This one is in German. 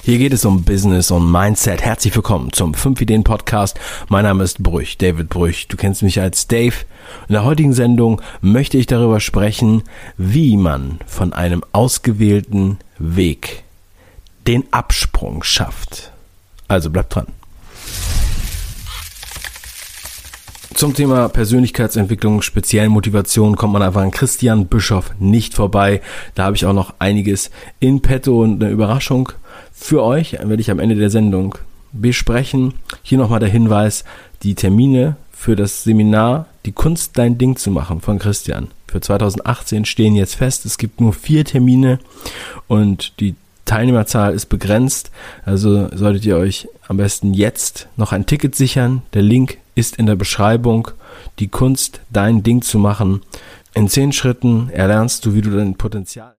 Hier geht es um Business und Mindset. Herzlich willkommen zum 5 Ideen Podcast. Mein Name ist Brüch, David Brüch. Du kennst mich als Dave. In der heutigen Sendung möchte ich darüber sprechen, wie man von einem ausgewählten Weg den Absprung schafft. Also bleibt dran. Zum Thema Persönlichkeitsentwicklung, speziellen Motivation kommt man einfach an Christian Bischoff nicht vorbei. Da habe ich auch noch einiges in petto und eine Überraschung für euch, werde ich am Ende der Sendung besprechen. Hier nochmal der Hinweis, die Termine für das Seminar Die Kunst, dein Ding zu machen von Christian für 2018 stehen jetzt fest. Es gibt nur 4 Termine und die Teilnehmerzahl ist begrenzt, also solltet ihr euch am besten jetzt noch ein Ticket sichern. Der Link ist in der Beschreibung. Die Kunst, dein Ding zu machen. In 10 Schritten erlernst du, wie du dein Potenzial